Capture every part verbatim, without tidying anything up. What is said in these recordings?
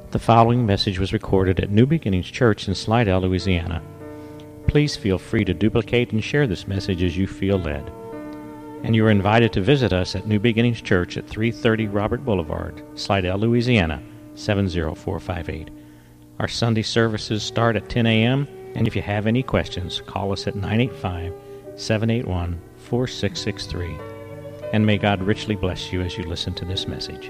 The following message was recorded at New Beginnings Church in Slidell, Louisiana. Please feel free to duplicate and share this message as you feel led. And you are invited to visit us at New Beginnings Church at three thirty Robert Boulevard, Slidell, Louisiana, seven zero four five eight. Our Sunday services start at ten a.m., and if you have any questions, call us at nine eight five, seven eight one, four six six three. And may God richly bless you as you listen to this message.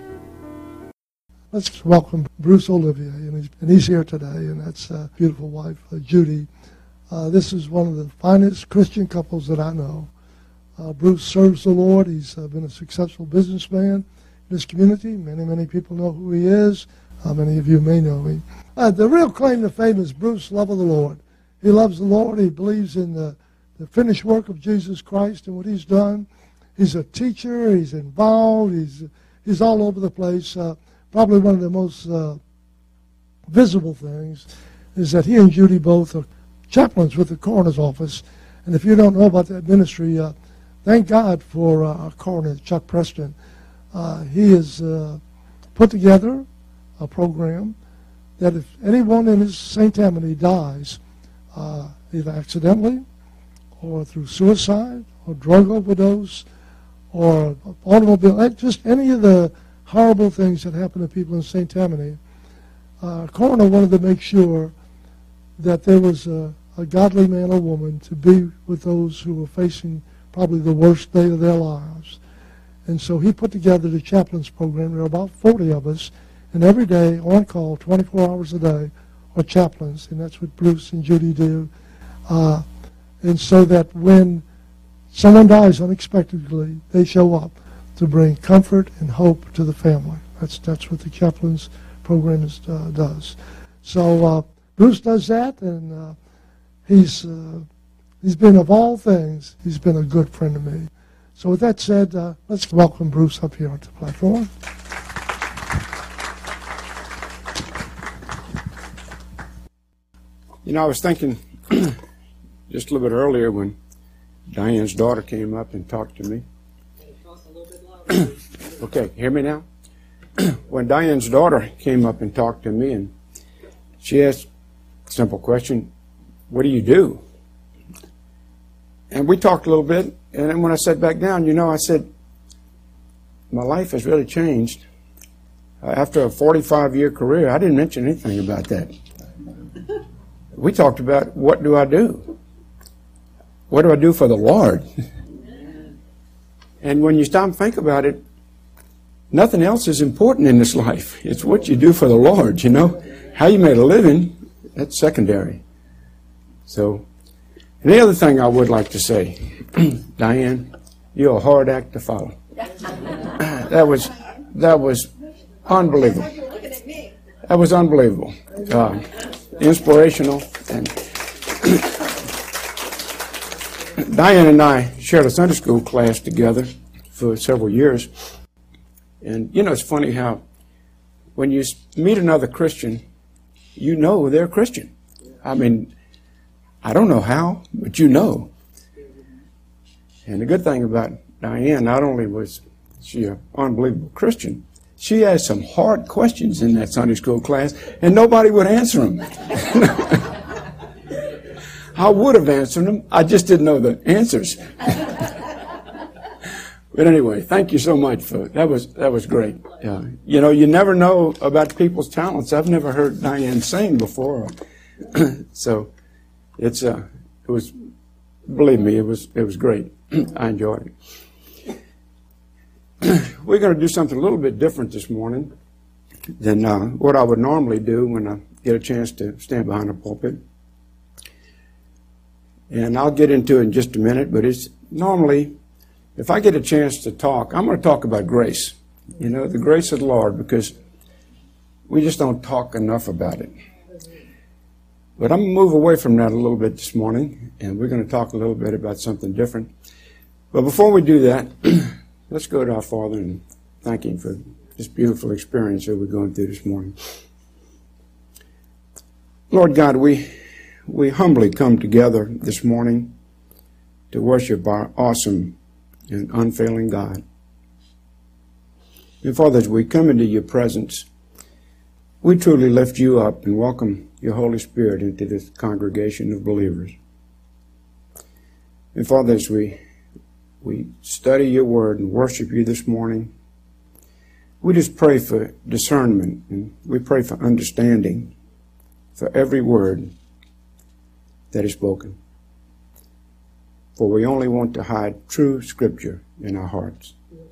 Let's welcome Bruce Olivier, and he's, and he's here today, and that's uh, beautiful wife, uh, Judy. Uh, this is one of the finest Christian couples that I know. Uh, Bruce serves the Lord. He's uh, been a successful businessman in his community. Many, many people know who he is. Uh, many of you may know him. Uh, the real claim to fame is Bruce's love of the Lord. He loves the Lord. He believes in the, the finished work of Jesus Christ and what he's done. He's a teacher. He's involved. He's, he's all over the place. Uh, Probably one of the most uh, visible things is that he and Judy both are chaplains with the coroner's office. And if you don't know about that ministry, uh, thank God for uh, our coroner, Chuck Preston. Uh, he has uh, put together a program that if anyone in his Saint Tammany dies, uh, either accidentally or through suicide or drug overdose or automobile, just any of the horrible things that happen to people in Saint Tammany, uh, coroner wanted to make sure that there was a, a godly man or woman to be with those who were facing probably the worst day of their lives. And so he put together the chaplains program. There are about forty of us, and every day on call, twenty-four hours a day, are chaplains, and that's what Bruce and Judy do. Uh, and so that when someone dies unexpectedly, they show up to bring comfort and hope to the family. That's that's what the chaplains program is, uh, does. So uh, Bruce does that, and uh, he's uh, he's been, of all things, he's been a good friend to me. So with that said, uh, let's welcome Bruce up here onto the platform. You know, I was thinking just a little bit earlier when Diane's daughter came up and talked to me. Okay, hear me now? When Diane's daughter came up and talked to me, and she asked a simple question, what do you do? And we talked a little bit, and then when I sat back down, you know, I said, my life has really changed. Uh, after a forty-five year career, I didn't mention anything about that. We talked about, what do I do? What do I do for the Lord? And when you stop and think about it, nothing else is important in this life. It's what you do for the Lord, you know. How you made a living, that's secondary. So, and the other thing I would like to say, Diane, you're a hard act to follow. That was, that was unbelievable. That was unbelievable. Uh, inspirational. And Diane and I shared a Sunday school class together for several years. And, you know, it's funny how when you meet another Christian, you know they're Christian. I mean, I don't know how, but you know. And the good thing about Diane, not only was she an unbelievable Christian, she asked some hard questions in that Sunday school class, and nobody would answer them. I would have answered them. I just didn't know the answers. But anyway, thank you so much for that. Was that was great. Uh, you know, you never know about people's talents. I've never heard Diane sing before, so it's uh, it was. Believe me, it was it was great. I enjoyed it. We're going to do something a little bit different this morning than uh, what I would normally do when I get a chance to stand behind a pulpit. And I'll get into it in just a minute, but it's normally, if I get a chance to talk, I'm going to talk about grace. You know, the grace of the Lord, because we just don't talk enough about it. But I'm going to move away from that a little bit this morning, and we're going to talk a little bit about something different. But before we do that, let's go to our Father and thank Him for this beautiful experience that we're going through this morning. Lord God, we... We humbly come together this morning to worship our awesome and unfailing God. And Father, as we come into your presence, we truly lift you up and welcome your Holy Spirit into this congregation of believers. And Father, as we, we study your word and worship you this morning, we just pray for discernment and we pray for understanding for every word that is spoken. For we only want to hide true Scripture in our hearts.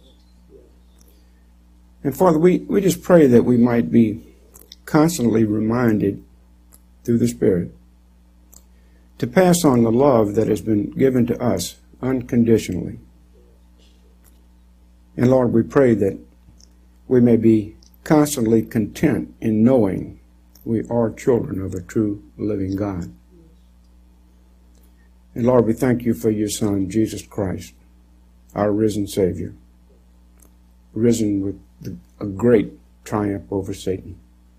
And Father, we, we just pray that we might be constantly reminded through the Spirit to pass on the love that has been given to us unconditionally. And Lord, we pray that we may be constantly content in knowing we are children of a true living God. And Lord, we thank you for your Son, Jesus Christ, our risen Savior, risen with the, a great triumph over Satan,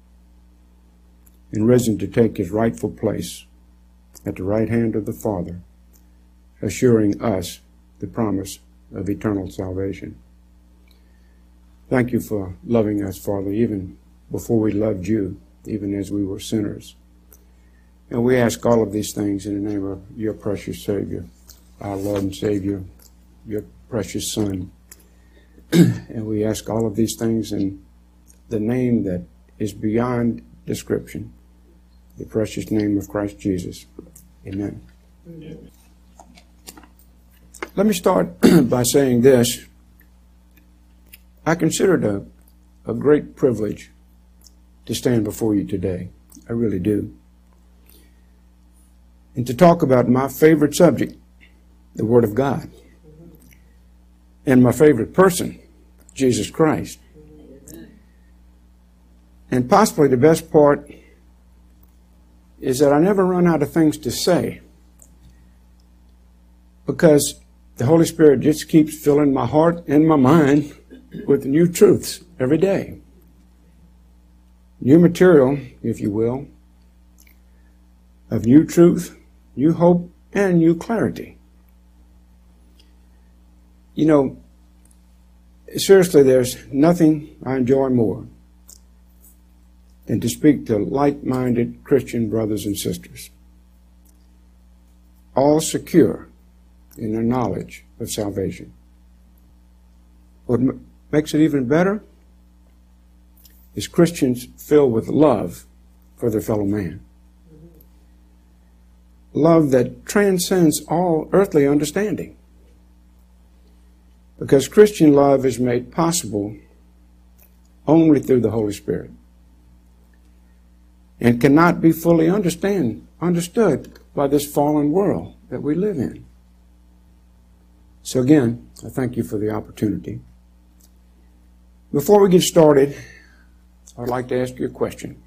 and risen to take his rightful place at the right hand of the Father, assuring us the promise of eternal salvation. Thank you for loving us, Father, even before we loved you, even as we were sinners. And we ask all of these things in the name of your precious Savior, our Lord and Savior, your precious Son. And we ask all of these things in the name that is beyond description, the precious name of Christ Jesus. Amen. Amen. Let me start by saying this. I consider it a, a great privilege to stand before you today. I really do. And to talk about my favorite subject, the Word of God, and my favorite person, Jesus Christ. And possibly the best part is that I never run out of things to say, because the Holy Spirit just keeps filling my heart and my mind with new truths every day. New material, if you will, of new truth, new hope, and new clarity. You know, seriously, there's nothing I enjoy more than to speak to like-minded Christian brothers and sisters, all secure in their knowledge of salvation. What m- makes it even better is Christians filled with love for their fellow man. Love that transcends all earthly understanding. Because Christian love is made possible only through the Holy Spirit, and cannot be fully understand, understood by this fallen world that we live in. So again, I thank you for the opportunity. Before we get started, I'd like to ask you a question.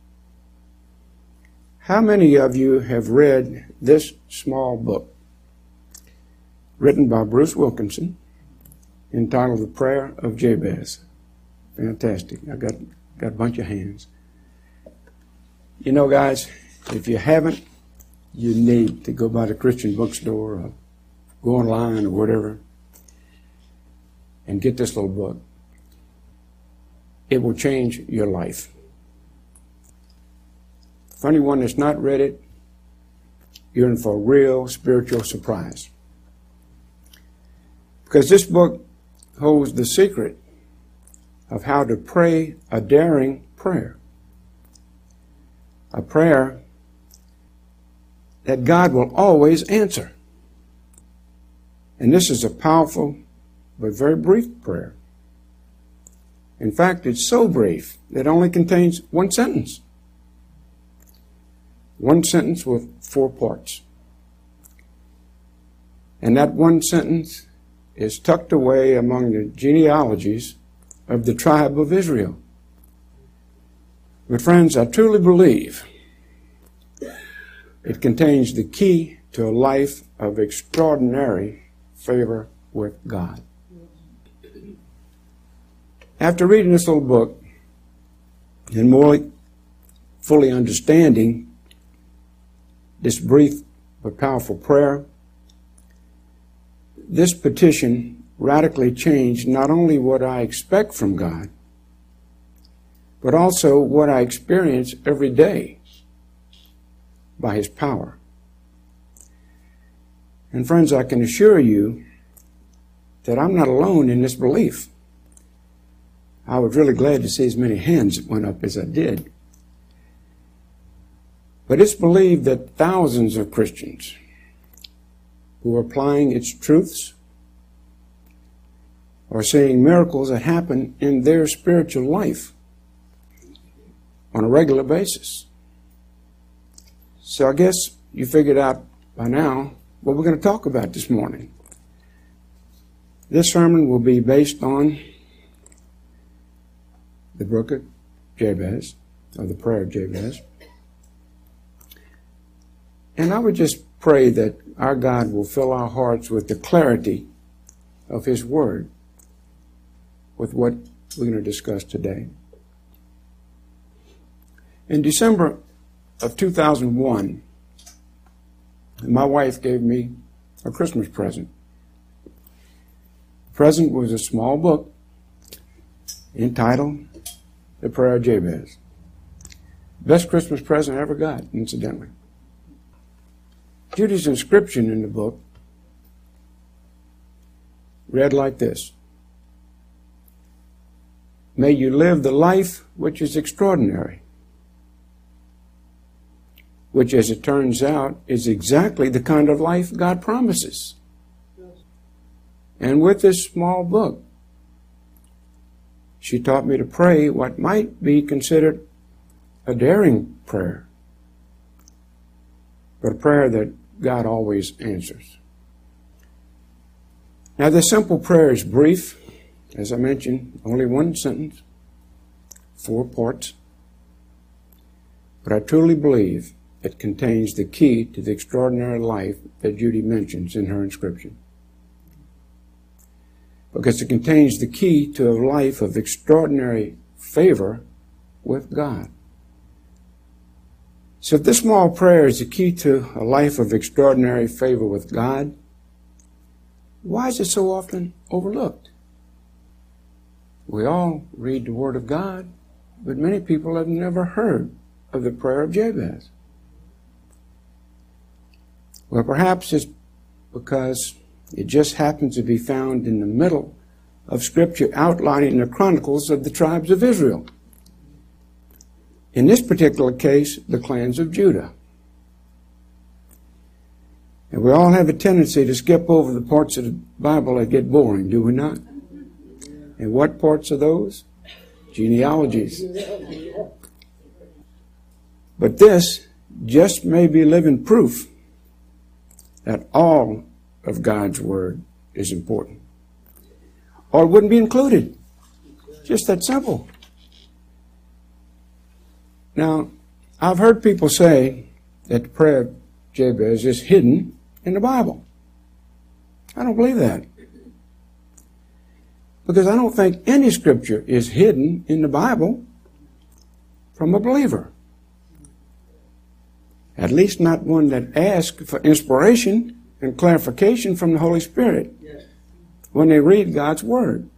How many of you have read this small book written by Bruce Wilkinson entitled The Prayer of Jabez? Fantastic. I got, got a bunch of hands. You know, guys, if you haven't, you need to go by the Christian bookstore or go online or whatever and get this little book. It will change your life. For anyone that's not read it, you're in for a real spiritual surprise. Because this book holds the secret of how to pray a daring prayer. A prayer that God will always answer. And this is a powerful but very brief prayer. In fact, it's so brief that it only contains one sentence. One sentence with four parts. And that one sentence is tucked away among the genealogies of the tribe of Israel. But friends, I truly believe it contains the key to a life of extraordinary favor with God. After reading this little book and more fully understanding this brief but powerful prayer, this petition radically changed not only what I expect from God, but also what I experience every day by His power. And friends, I can assure you that I'm not alone in this belief. I was really glad to see as many hands that went up as I did. But it's believed that thousands of Christians who are applying its truths are seeing miracles that happen in their spiritual life on a regular basis. So I guess you figured out by now what we're going to talk about this morning. This sermon will be based on the book of Jabez, or the prayer of Jabez. And I would just pray that our God will fill our hearts with the clarity of His Word, with what we're going to discuss today. In December of two thousand one, my wife gave me a Christmas present. The present was a small book entitled The Prayer of Jabez. Best Christmas present I ever got, incidentally. Judy's inscription in the book read like this: May you live the life which is extraordinary, which, as it turns out, is exactly the kind of life God promises. And with this small book, she taught me to pray what might be considered a daring prayer, but a prayer that God always answers. Now, this simple prayer is brief, as I mentioned, only one sentence, four parts, but I truly believe it contains the key to the extraordinary life that Judy mentions in her inscription. Because it contains the key to a life of extraordinary favor with God. So if this small prayer is the key to a life of extraordinary favor with God, why is it so often overlooked? We all read the Word of God, but many people have never heard of the prayer of Jabez. Well, perhaps it's because it just happens to be found in the middle of Scripture outlining the chronicles of the tribes of Israel. In this particular case, the clans of Judah. And we all have a tendency to skip over the parts of the Bible that get boring, do we not? And what parts are those? Genealogies. But this just may be living proof that all of God's Word is important, or it wouldn't be included. Just that simple. Now, I've heard people say that the prayer of Jabez is hidden in the Bible. I don't believe that, because I don't think any Scripture is hidden in the Bible from a believer. At least not one that asks for inspiration and clarification from the Holy Spirit when they read God's Word.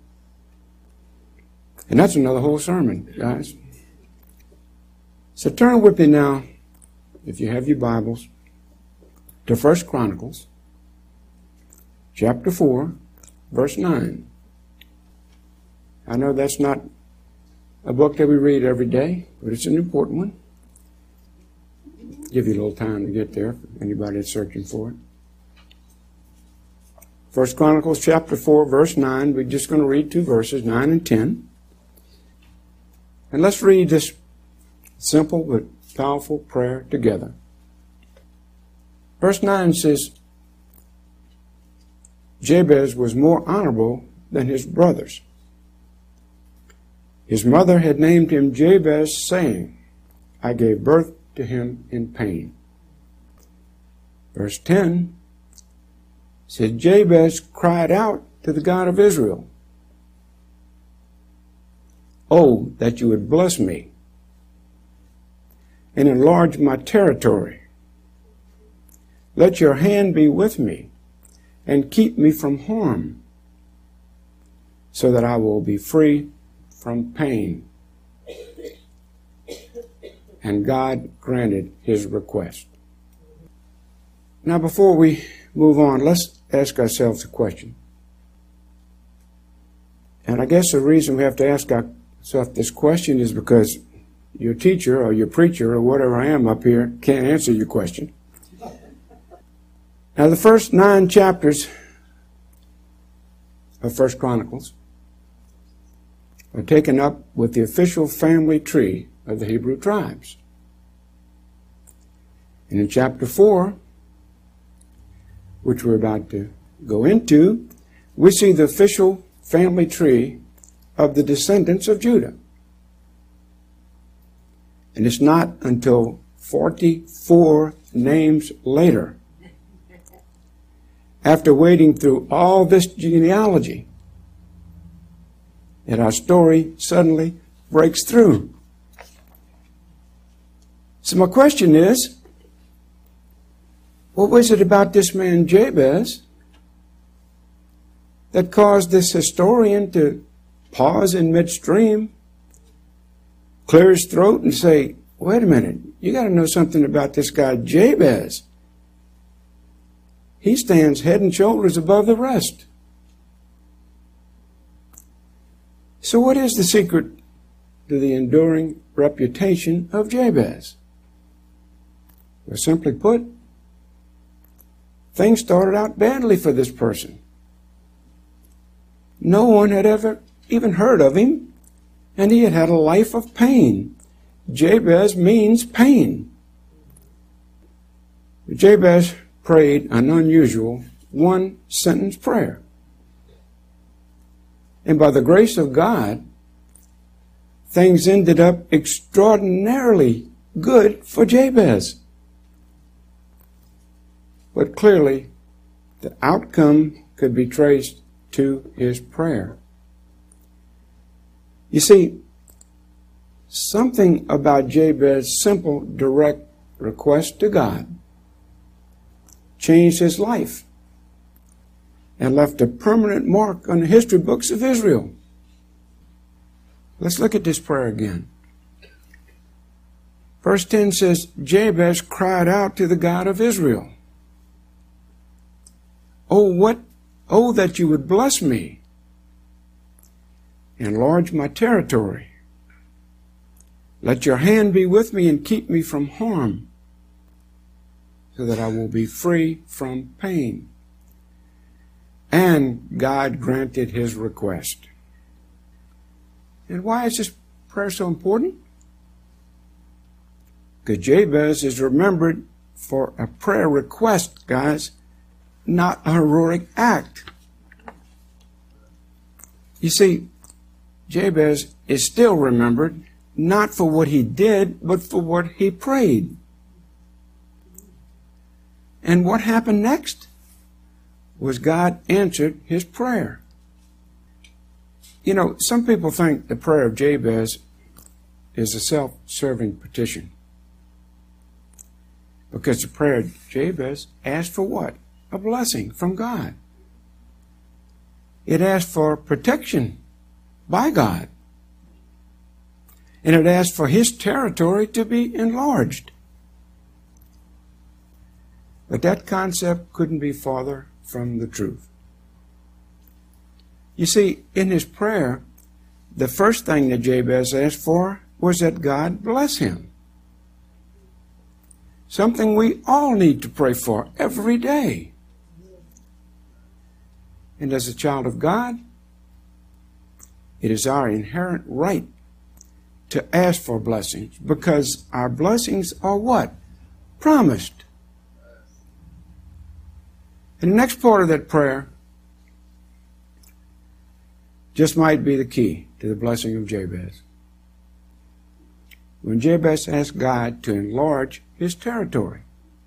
And that's another whole sermon, guys. So turn with me now, if you have your Bibles, to First Chronicles, chapter four, verse nine. I know that's not a book that we read every day, but it's an important one. Give you a little time to get there, for anybody that's searching for it. First Chronicles chapter four, verse nine. We're just going to read two verses, nine and ten. And let's read this simple but powerful prayer together. Verse nine says, Jabez was more honorable than his brothers. His mother had named him Jabez, saying, I gave birth to him in pain. Verse ten said, Jabez cried out to the God of Israel, Oh, that you would bless me and enlarge my territory. Let your hand be with me and keep me from harm, so that I will be free from pain. and God granted his request. Now, before we move on, let's ask ourselves a question. And I guess the reason we have to ask ourselves this question is because your teacher or your preacher or whatever I am up here can't answer your question. Now, the first nine chapters of First Chronicles are taken up with the official family tree of the Hebrew tribes. And in chapter four, which we're about to go into, we see the official family tree of the descendants of Judah. And it's not until forty-four names later, after wading through all this genealogy, that our story suddenly breaks through. So my question is, what was it about this man Jabez that caused this historian to pause in midstream, clear his throat and say, wait a minute, you got to know something about this guy Jabez. He stands head and shoulders above the rest. So what is the secret to the enduring reputation of Jabez? Well, simply put, things started out badly for this person. No one had ever even heard of him, and he had had a life of pain. Jabez means pain. Jabez prayed an unusual one-sentence prayer. And by the grace of God, things ended up extraordinarily good for Jabez. But clearly, the outcome could be traced to his prayer. You see, something about Jabez's simple, direct request to God changed his life and left a permanent mark on the history books of Israel. Let's look at this prayer again. Verse ten says, Jabez cried out to the God of Israel. Oh, what, oh, that you would bless me, enlarge my territory. Let your hand be with me and keep me from harm, so that I will be free from pain. And God granted his request. And why is this prayer so important? Because Jabez is remembered for a prayer request, guys, not a heroic act. You see, Jabez is still remembered not for what he did, but for what he prayed. And what happened next was God answered his prayer. You know, some people think the prayer of Jabez is a self-serving petition. Because the prayer of Jabez asked for what? A blessing from God. It asked for protection by God. And it asked for his territory to be enlarged. But that concept couldn't be farther from the truth. You see, in his prayer, the first thing that Jabez asked for was that God bless him. Something we all need to pray for every day. And as a child of God, it is our inherent right to ask for blessings, because our blessings are what? Promised. And the next part of that prayer just might be the key to the blessing of Jabez. When Jabez asked God to enlarge his territory.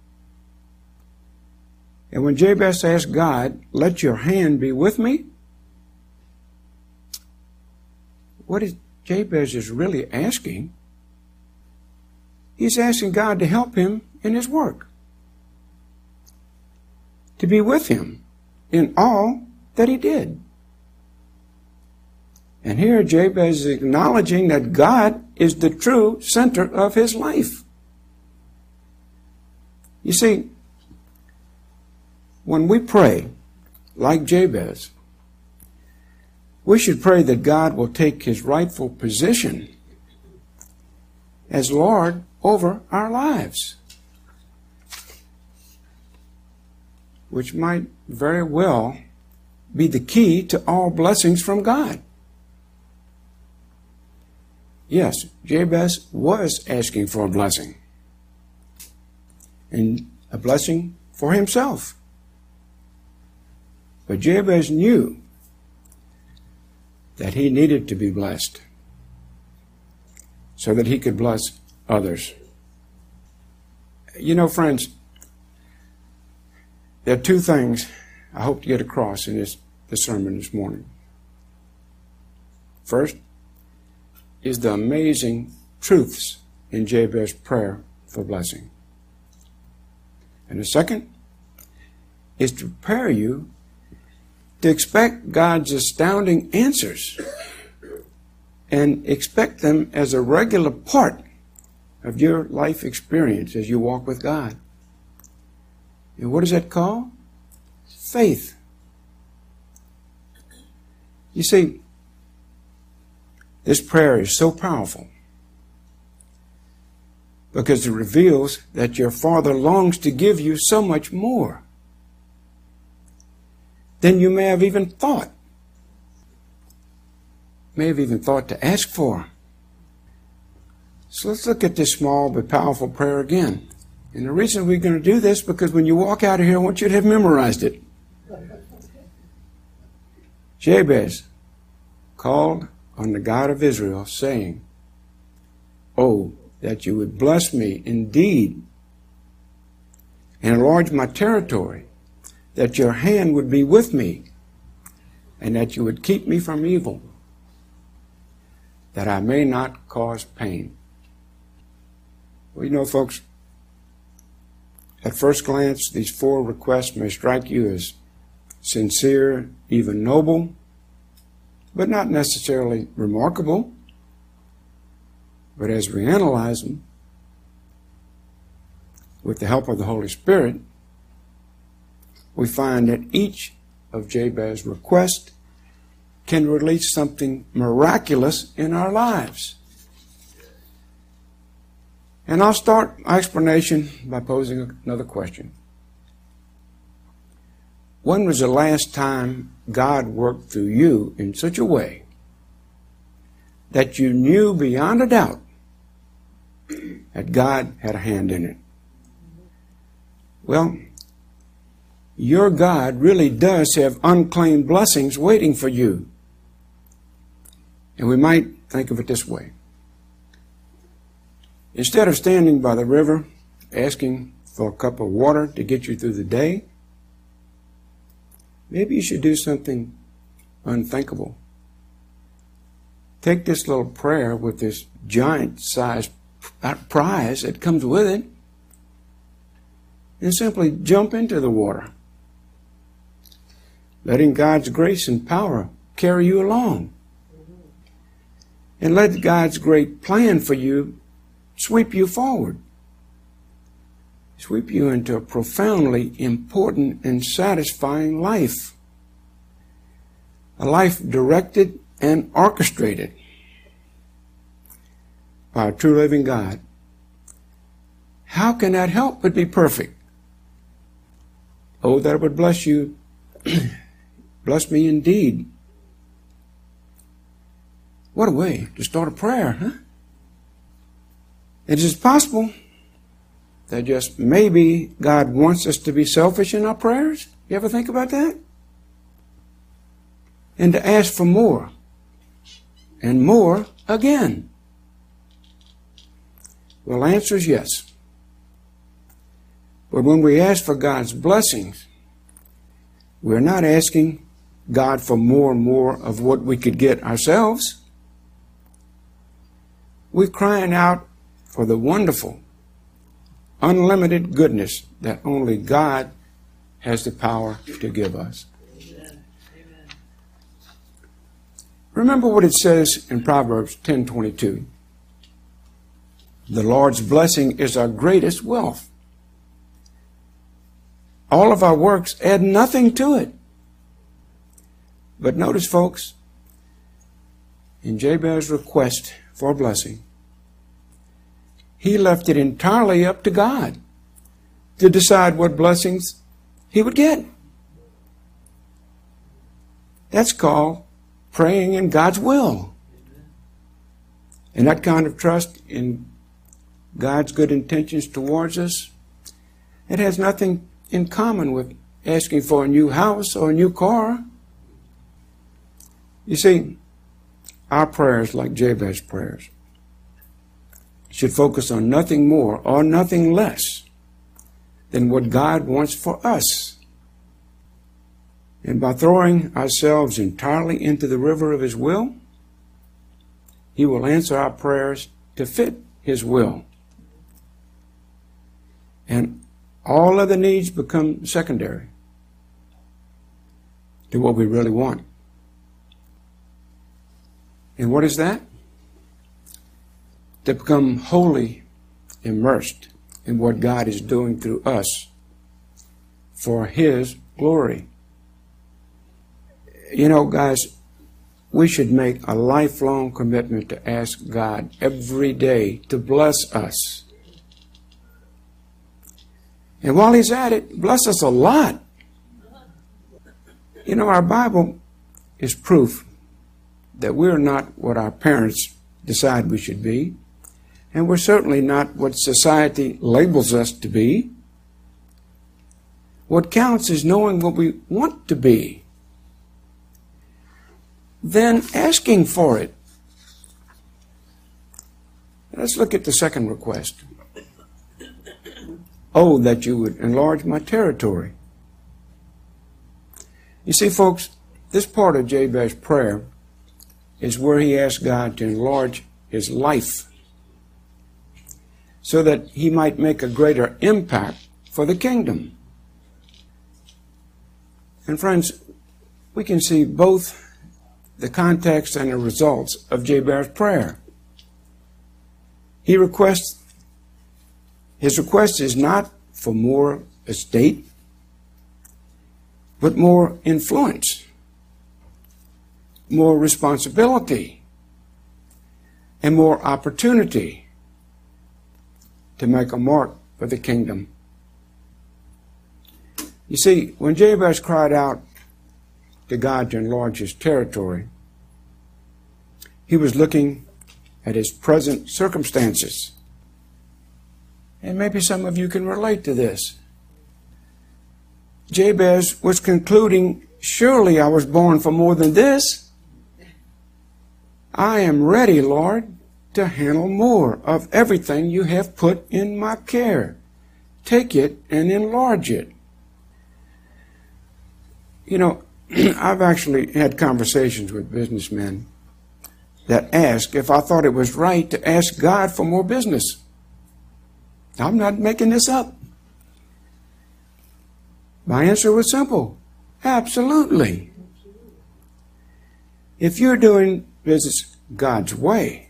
And when Jabez asked God, let your hand be with me, what is Jabez is really asking? He's asking God to help him in his work. To be with him in all that he did. And here Jabez is acknowledging that God is the true center of his life. You see, when we pray, like Jabez, we should pray that God will take his rightful position as Lord over our lives, which might very well be the key to all blessings from God. Yes, Jabez was asking for a blessing, and a blessing for himself. But Jabez knew that he needed to be blessed so that he could bless others. You know, friends, there are two things I hope to get across in this, this sermon this morning. First is the amazing truths in Jabez's prayer for blessing. And the second is to prepare you to expect God's astounding answers and expect them as a regular part of your life experience as you walk with God. And what is that called? Faith. You see, this prayer is so powerful because it reveals that your Father longs to give you so much more than you may have even thought. May have even thought to ask for. So let's look at this small but powerful prayer again. And the reason we're going to do this, because when you walk out of here, I want you to have memorized it. Jabez called on the God of Israel, saying, "Oh, that you would bless me indeed and enlarge my territory, that your hand would be with me, and that you would keep me from evil, that I may not cause pain." Well, you know, folks, at first glance, these four requests may strike you as sincere, even noble, but not necessarily remarkable. But as we analyze them, with the help of the Holy Spirit, we find that each of Jabez's requests can release something miraculous in our lives. And I'll start my explanation by posing another question. When was the last time God worked through you in such a way that you knew beyond a doubt that God had a hand in it? Well, your God really does have unclaimed blessings waiting for you. And we might think of it this way. Instead of standing by the river asking for a cup of water to get you through the day, maybe you should do something unthinkable. Take this little prayer with this giant-sized prize that comes with it and simply jump into the water, letting God's grace and power carry you along. And let God's great plan for you sweep you forward. Sweep you into a profoundly important and satisfying life. A life directed and orchestrated by a true living God. How can that help but be perfect? Oh, that it would bless you. Bless me indeed. What a way to start a prayer, huh? It is possible that just maybe God wants us to be selfish in our prayers. You ever think about that? And to ask for more and more again. Well, the answer is yes. But when we ask for God's blessings, we're not asking God for more and more of what we could get ourselves. We're crying out for the wonderful, unlimited goodness that only God has the power to give us. Amen. Amen. Remember what it says in Proverbs ten twenty-two. The Lord's blessing is our greatest wealth. All of our works add nothing to it. But notice, folks, in Jabez's request for a blessing, he left it entirely up to God to decide what blessings he would get. That's called praying in God's will. And that kind of trust in God's good intentions towards us, it has nothing in common with asking for a new house or a new car. You see, our prayers, like Jabez's prayers, should focus on nothing more or nothing less than what God wants for us. And by throwing ourselves entirely into the river of His will, He will answer our prayers to fit His will. And all other needs become secondary to what we really want. And what is that? To become wholly immersed in what God is doing through us for His glory. You know, guys, we should make a lifelong commitment to ask God every day to bless us. And while He's at it, bless us a lot. You know, our Bible is proof that we're not what our parents decide we should be. And we're certainly not what society labels us to be. What counts is knowing what we want to be, then asking for it. Let's look at the second request. Oh, that you would enlarge my territory. You see, folks, this part of Jabez's prayer is where he asked God to enlarge his life so that he might make a greater impact for the kingdom. And friends, we can see both the context and the results of Jabez's prayer. He requests, his request is not for more estate, but more influence, more responsibility, and more opportunity to make a mark for the kingdom. You see, when Jabez cried out to God to enlarge his territory, he was looking at his present circumstances. And maybe some of you can relate to this. Jabez was concluding, surely I was born for more than this. I am ready, Lord, to handle more of everything you have put in my care. Take it and enlarge it. You know, I've actually had conversations with businessmen that ask if I thought it was right to ask God for more business. I'm not making this up. My answer was simple. Absolutely. If you're doing business God's way,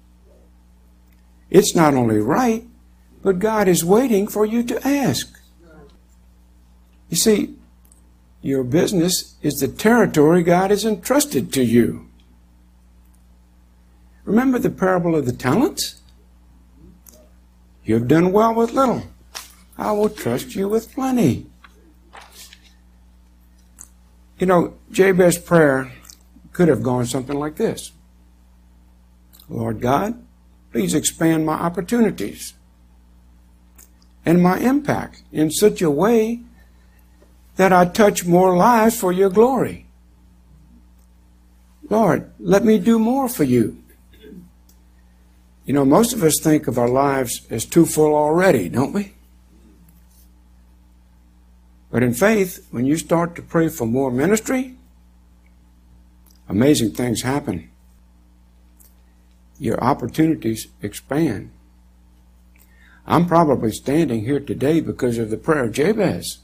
it's not only right, but God is waiting for you to ask. You see, your business is the territory God has entrusted to you. Remember the parable of the talents? You have done well with little. I will trust you with plenty. You know, Jabez's prayer could have gone something like this. Lord God, please expand my opportunities and my impact in such a way that I touch more lives for your glory. Lord, let me do more for you. You know, most of us think of our lives as too full already, don't we? But in faith, when you start to pray for more ministry, amazing things happen. Your opportunities expand. I'm probably standing here today because of the prayer of Jabez.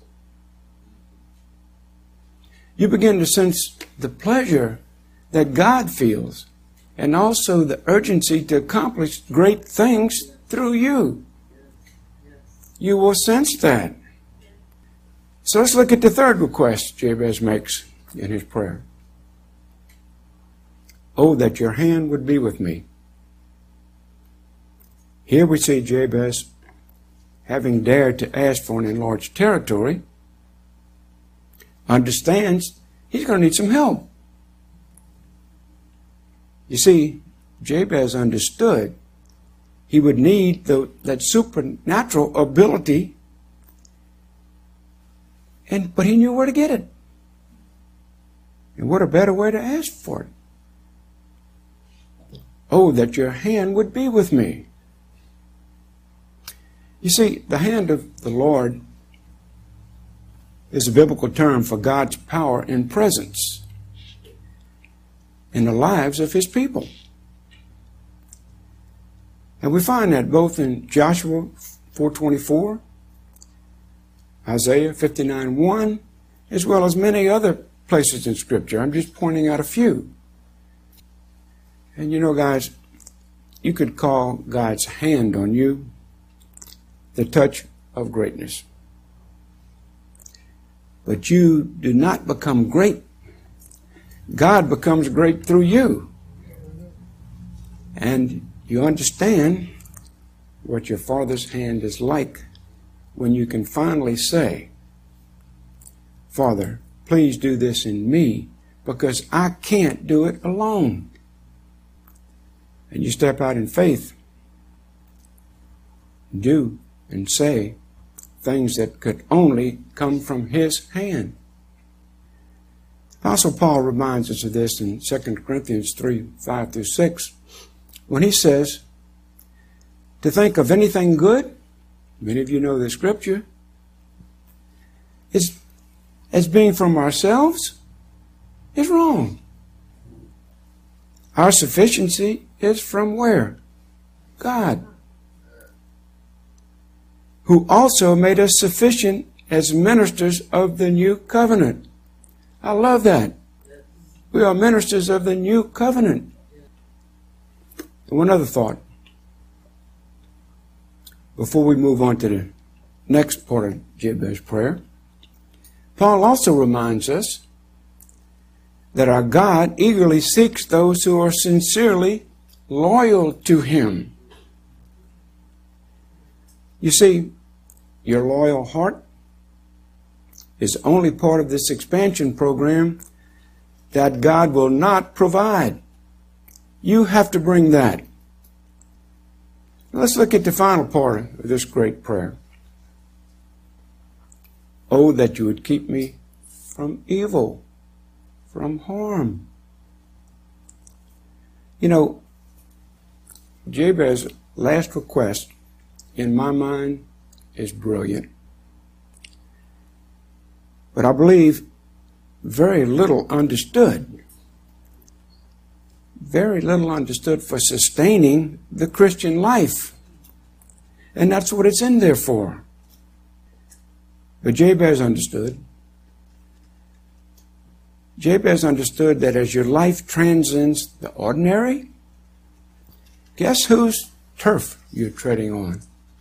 You begin to sense the pleasure that God feels and also the urgency to accomplish great things through you. You will sense that. So let's look at the third request Jabez makes in his prayer. Oh, that your hand would be with me. Here we see Jabez, having dared to ask for an enlarged territory, understands he's going to need some help. You see, Jabez understood he would need the, that supernatural ability, and but he knew where to get it. And what a better way to ask for it. Oh, that your hand would be with me. You see, the hand of the Lord is a biblical term for God's power and presence in the lives of His people. And we find that both in Joshua four twenty-four, Isaiah fifty-nine one, as well as many other places in Scripture. I'm just pointing out a few. And you know, guys, you could call God's hand on you the touch of greatness. But you do not become great. God becomes great through you. And you understand what your Father's hand is like when you can finally say, Father, please do this in me because I can't do it alone. And you step out in faith, do and say things that could only come from His hand. Apostle Paul reminds us of this in Second Corinthians three, five through six, when he says, to think of anything good, many of you know the Scripture, is as being from ourselves is wrong. Our sufficiency is from where? God, who also made us sufficient as ministers of the new covenant. I love that. We are ministers of the new covenant. And one other thought before we move on to the next part of Jabez's prayer. Paul also reminds us that our God eagerly seeks those who are sincerely loyal to Him. You see, your loyal heart is only part of this expansion program that God will not provide. You have to bring that. Let's look at the final part of this great prayer. Oh, that you would keep me from evil, from harm. You know, Jabez's last request, in my mind, is brilliant. But I believe very little understood. Very little understood for sustaining the Christian life. And that's what it's in there for. But Jabez understood. Jabez understood that as your life transcends the ordinary, guess whose turf you're treading on?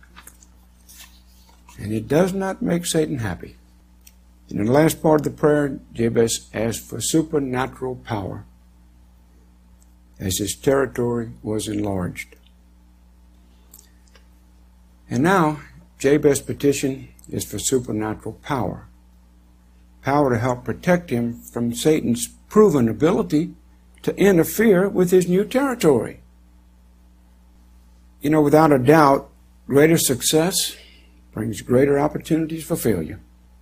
And it does not make Satan happy. In the last part of the prayer, Jabez asked for supernatural power as his territory was enlarged. And now, Jabez's petition is for supernatural power. Power to help protect him from Satan's proven ability to interfere with his new territory. You know, without a doubt, greater success brings greater opportunities for failure.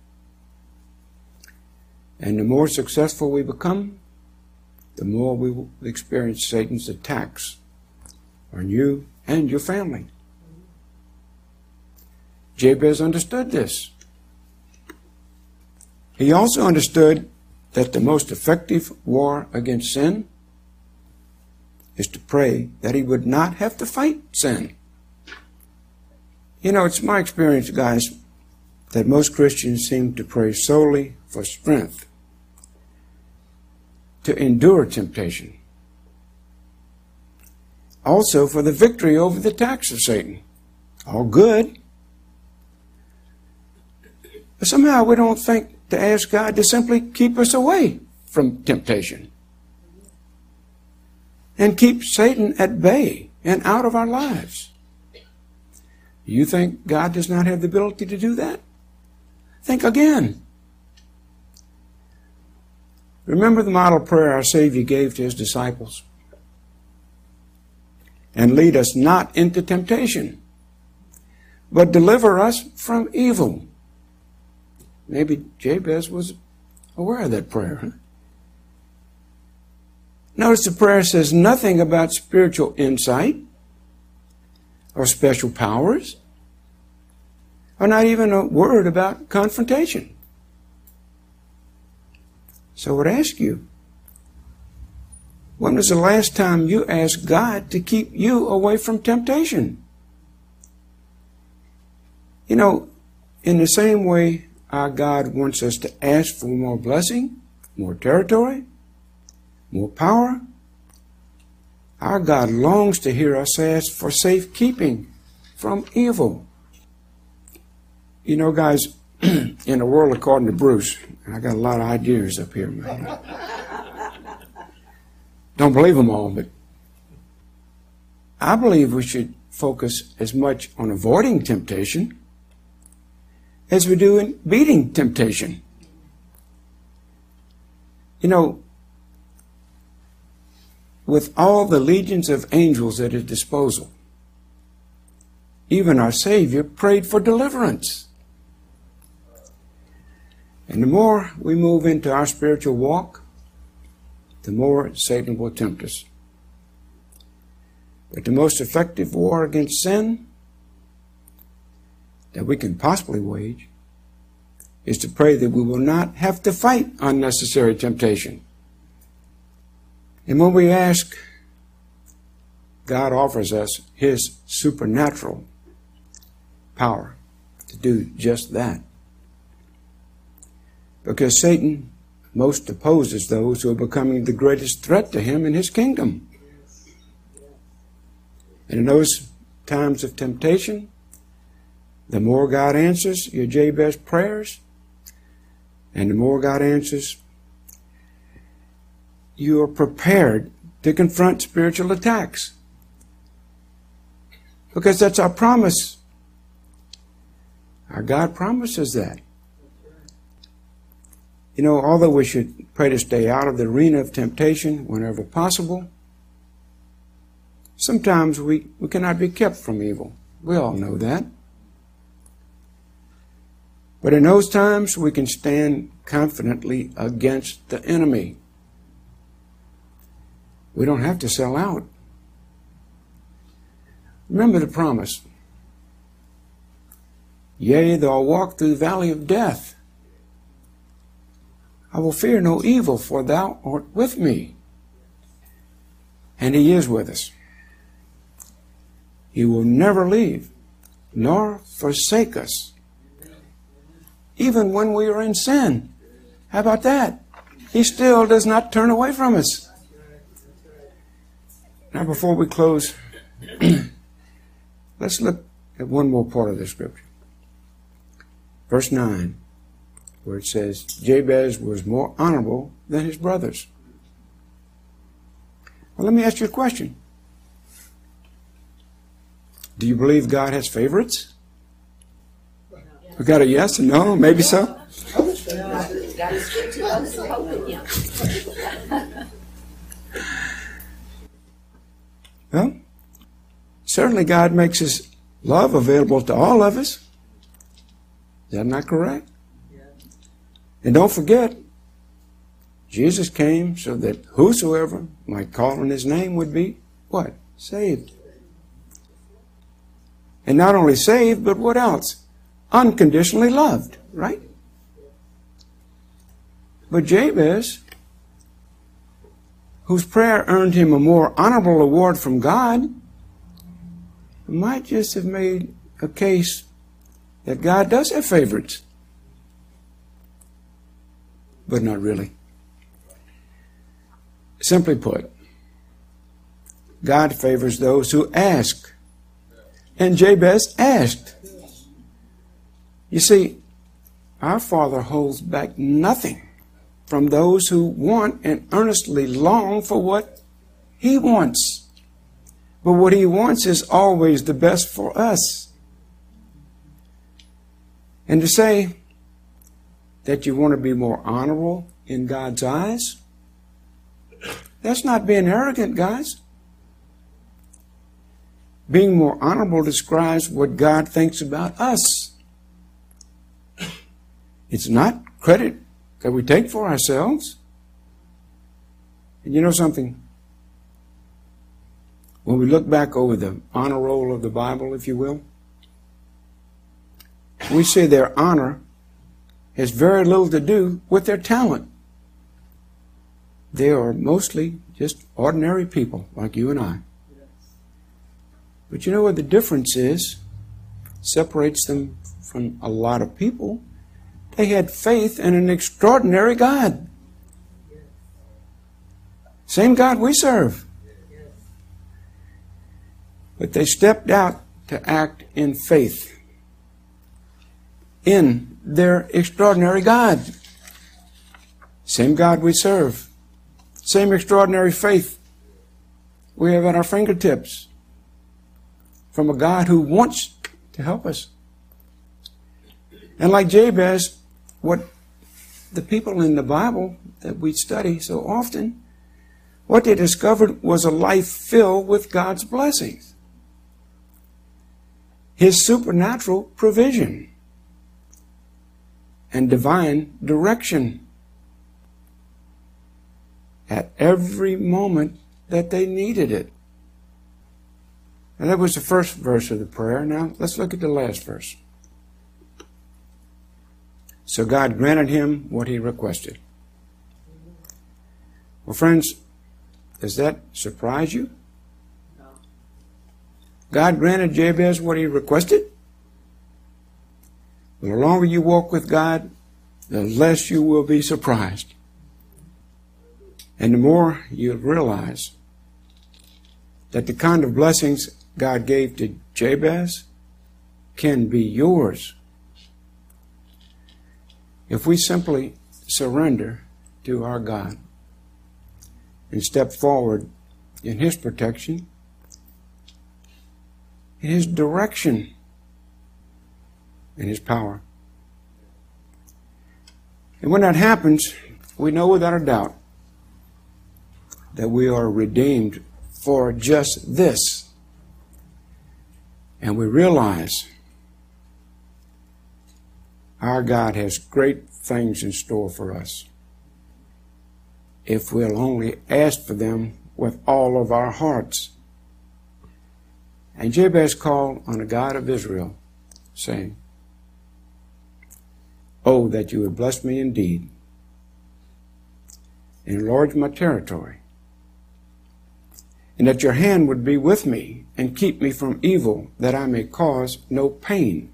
And the more successful we become, the more we will experience Satan's attacks on you and your family. Jabez understood this. He also understood that the most effective war against sin is to pray that he would not have to fight sin. You know, it's my experience, guys, that most Christians seem to pray solely for strength to endure temptation. Also for the victory over the attacks of Satan. all good. But somehow we don't think to ask God to simply keep us away from temptation and keep Satan at bay and out of our lives. You think God does not have the ability to do that? Think again. Remember the model prayer our Savior gave to His disciples. And lead us not into temptation, but deliver us from evil. Maybe Jabez was aware of that prayer. Huh? Notice the prayer says nothing about spiritual insight or special powers, or not even a word about confrontation. So I would ask you, when was the last time you asked God to keep you away from temptation? You know, in the same way our God wants us to ask for more blessing, more territory, more power, our God longs to hear us ask for safekeeping from evil. You know, guys, in the world according to Bruce, I got a lot of ideas up here, man. Don't believe them all, but I believe we should focus as much on avoiding temptation as we do in beating temptation. You know, with all the legions of angels at His disposal, even our Savior prayed for deliverance. And the more we move into our spiritual walk, the more Satan will tempt us. But the most effective war against sin that we can possibly wage is to pray that we will not have to fight unnecessary temptation. And when we ask, God offers us His supernatural power to do just that. Because Satan most opposes those who are becoming the greatest threat to him and his kingdom. And in those times of temptation, the more God answers your Jabez prayers, and the more God answers, you are prepared to confront spiritual attacks. Because that's our promise. Our God promises that. You know, although we should pray to stay out of the arena of temptation whenever possible, sometimes we, we cannot be kept from evil. We all know that. But in those times, we can stand confidently against the enemy. We don't have to sell out. Remember the promise. Yea, though I walk through the valley of death, I will fear no evil, for thou art with me. And He is with us. He will never leave nor forsake us, even when we are in sin. How about that? He still does not turn away from us. Now, before we close, let's look at one more part of the scripture. Verse nine, where it says, Jabez was more honorable than his brothers. Well, let me ask you a question. Do you believe God has favorites? We got a yes and no, maybe so? Well, certainly God makes His love available to all of us. Is that not correct? And don't forget, Jesus came so that whosoever might call on His name would be, what? Saved. And not only saved, but what else? Unconditionally loved, right? But Jabez, whose prayer earned him a more honorable award from God, might just have made a case that God does have favorites. But not really. Simply put, God favors those who ask And Jabez asked. You see, our Father holds back nothing from those who want and earnestly long for what He wants. But what He wants is always the best for us. And to say that you want to be more honorable in God's eyes, that's not being arrogant, guys. Being more honorable describes what God thinks about us. It's not credit that we take for ourselves. And you know something? When we look back over the honor roll of the Bible, if you will, we see their honor has very little to do with their talent. They are mostly just ordinary people like you and I. But you know what the difference is? Separates them from a lot of people. They had faith in an extraordinary God. Same God we serve. But they stepped out to act in faith in their extraordinary God. Same God we serve. Same extraordinary faith we have at our fingertips from a God who wants to help us. And like Jabez, what the people in the Bible that we study so often, what they discovered was a life filled with God's blessings. His supernatural provision and divine direction at every moment that they needed it. And that was the first verse of the prayer. Now let's look at the last verse. So God granted him what he requested. Well, friends, does that surprise you? No. God granted Jabez what he requested? Well, the longer you walk with God, the less you will be surprised. And the more you'll realize that the kind of blessings God gave to Jabez can be yours if we simply surrender to our God and step forward in His protection, in His direction, in His power. And when that happens, we know without a doubt that we are redeemed for just this. And we realize our God has great things in store for us if we'll only ask for them with all of our hearts. And Jabez called on the God of Israel, saying, "Oh, that you would bless me indeed, enlarge my territory, and that your hand would be with me and keep me from evil, that I may cause no pain."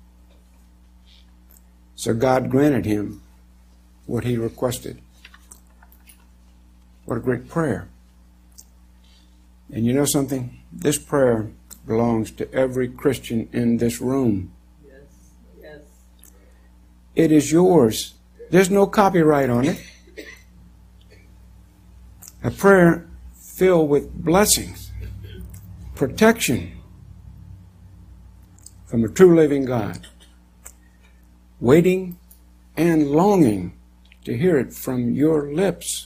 So God granted him what he requested. What a great prayer. And you know something? This prayer belongs to every Christian in this room. Yes, yes. It is yours. There's no copyright on it. A prayer filled with blessings, protection from a true living God, waiting and longing to hear it from your lips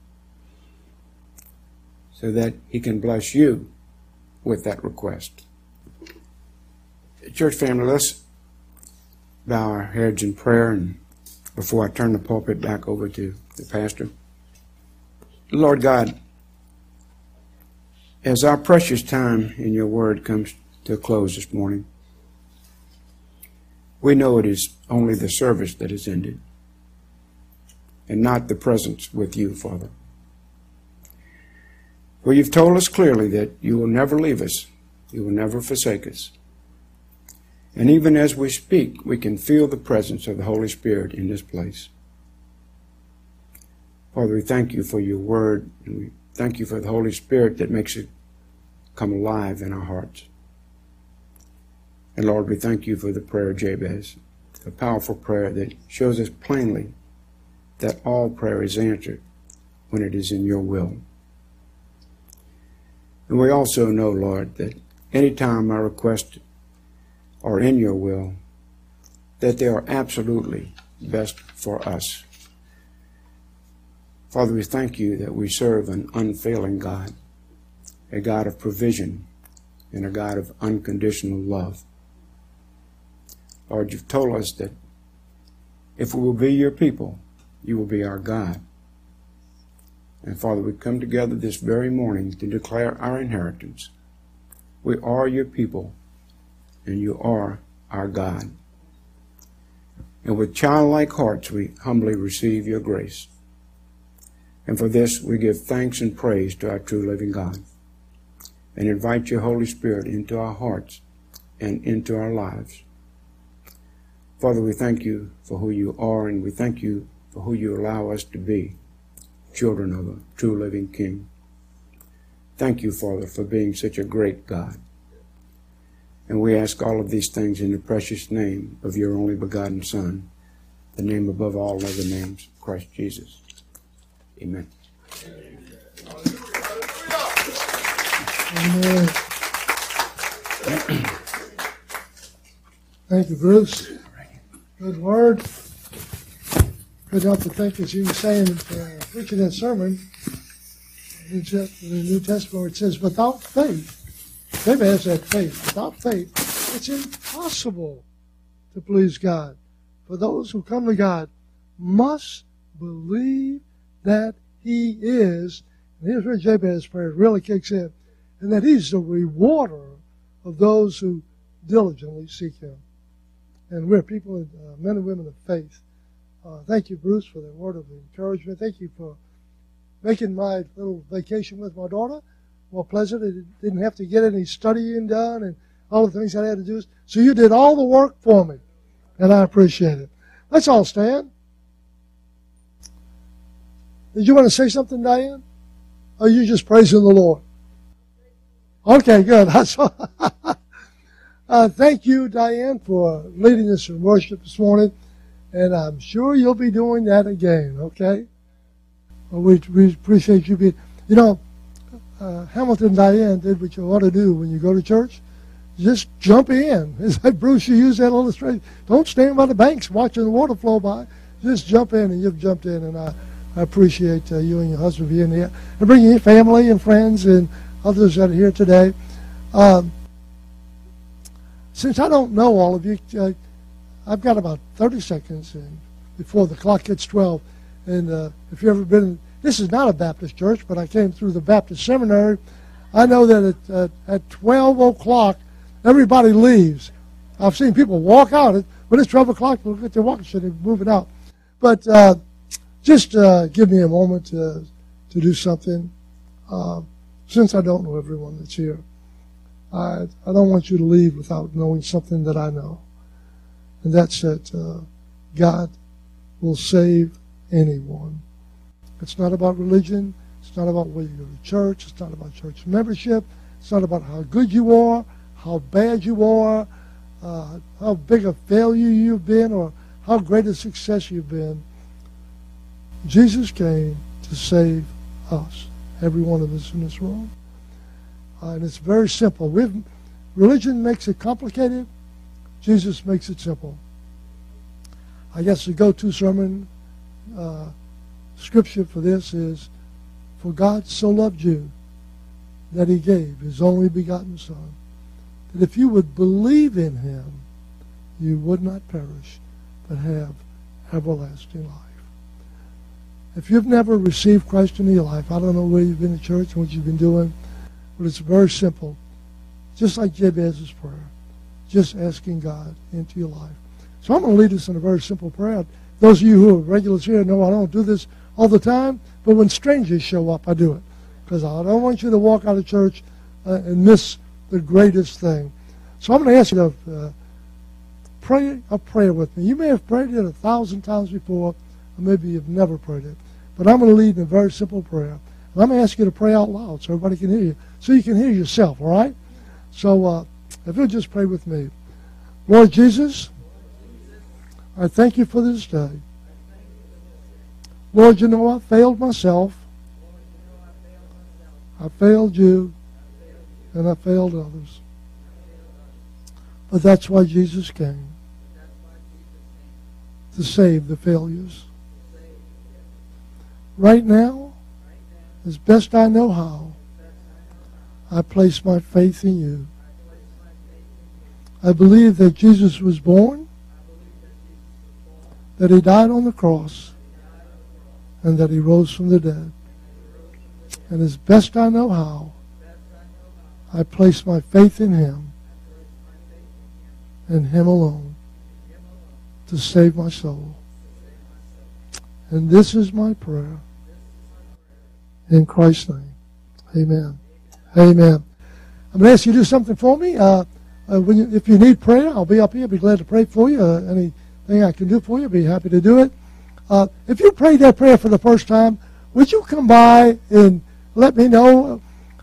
so that He can bless you with that request. Church family, let's bow our heads in prayer, and before I turn the pulpit back over to the pastor. Lord God, as our precious time in your word comes to a close this morning, we know it is only the service that is ended and not the presence with you, Father. For you've told us clearly that you will never leave us, you will never forsake us. And even as we speak, we can feel the presence of the Holy Spirit in this place. Father, we thank you for your word, and we thank you for the Holy Spirit that makes it come alive in our hearts. And Lord, we thank you for the prayer of Jabez, a powerful prayer that shows us plainly that all prayer is answered when it is in your will. And we also know, Lord, that any time our requests are in your will, that they are absolutely best for us. Father, we thank you that we serve an unfailing God, a God of provision, and a God of unconditional love. Lord, you've told us that if we will be your people, you will be our God. And Father, we come together this very morning to declare our inheritance. We are your people, and you are our God. And with childlike hearts, we humbly receive your grace. And for this, we give thanks and praise to our true living God, and invite your Holy Spirit into our hearts and into our lives. Father, we thank you for who you are, and we thank you for who you allow us to be, children of a true living King. Thank you, Father, for being such a great God. And we ask all of these things in the precious name of your only begotten Son, the name above all other names, Christ Jesus. Amen. Amen. Thank you, Bruce. Good word. Couldn't help but think, as you were saying, uh, preaching that sermon, in the New Testament, where it says, without faith, Jabez had faith. Without faith, it's impossible to please God. For those who come to God must believe that he is, and here's where Jabez's prayer really kicks in, and that he's the rewarder of those who diligently seek him. And we're people, uh, men and women of faith. Uh, thank you, Bruce, for that word of encouragement. Thank you for making my little vacation with my daughter more pleasant. I didn't have to get any studying done and all the things I had to do. So you did all the work for me, and I appreciate it. Let's all stand. Did you want to say something, Diane? Or are you just praising the Lord? Okay, good. That's all. Uh, thank you, Diane, for leading us in worship this morning. And I'm sure you'll be doing that again, okay? Well, we, we appreciate you being... You know, uh, Hamilton Diane did what you ought to do when you go to church. Just jump in. It's like Bruce, you use that illustration. Don't stand by the banks watching the water flow by. Just jump in, and you've jumped in. And I, I appreciate uh, you and your husband being here. And bringing your family and friends and others that are here today. Um, Since I don't know all of you, uh, I've got about thirty seconds in, before the clock hits twelve. And uh, if you've ever been, in, this is not a Baptist church, but I came through the Baptist seminary. I know that at, uh, at twelve o'clock, everybody leaves. I've seen people walk out. When it's twelve o'clock, look at their walking stick, they're moving out. But uh, just uh, give me a moment to, to do something, uh, since I don't know everyone that's here. I, I don't want you to leave without knowing something that I know. And that's that uh, God will save anyone. It's not about religion. It's not about whether you go to church. It's not about church membership. It's not about how good you are, how bad you are, uh, how big a failure you've been, or how great a success you've been. Jesus came to save us, every one of us in this room. Uh, and it's very simple. We've, religion makes it complicated. Jesus makes it simple. I guess the go-to sermon uh, scripture for this is, for God so loved you that he gave his only begotten Son, that if you would believe in him, you would not perish, but have everlasting life. If you've never received Christ into your life, I don't know where you've been in church and what you've been doing, but it's very simple. Just like Jabez's prayer. Just asking God into your life. So I'm going to lead us in a very simple prayer. Those of you who are regulars here know I don't do this all the time, but when strangers show up, I do it. Because I don't want you to walk out of church uh, and miss the greatest thing. So I'm going to ask you to uh, pray a prayer with me. You may have prayed it a thousand times before, or maybe you've never prayed it. But I'm going to lead in a very simple prayer. And I'm going to ask you to pray out loud so everybody can hear you, so you can hear yourself, all right? So uh, if you'll just pray with me. Lord Jesus, I thank you for this day. Lord, you know I failed myself. I failed you, and I failed others. But that's why Jesus came, to save the failures. Right now, as best I know how, I place my faith in you. I believe that Jesus was born, that he died on the cross, and that he rose from the dead. And as best I know how, I place my faith in him and him alone to save my soul. And this is my prayer. In Christ's name. Amen. Amen. I'm going to ask you to do something for me. Uh, uh, when you, if you need prayer, I'll be up here. I'll be glad to pray for you. Uh, anything I can do for you, I'll be happy to do it. Uh, if you prayed that prayer for the first time, would you come by and let me know?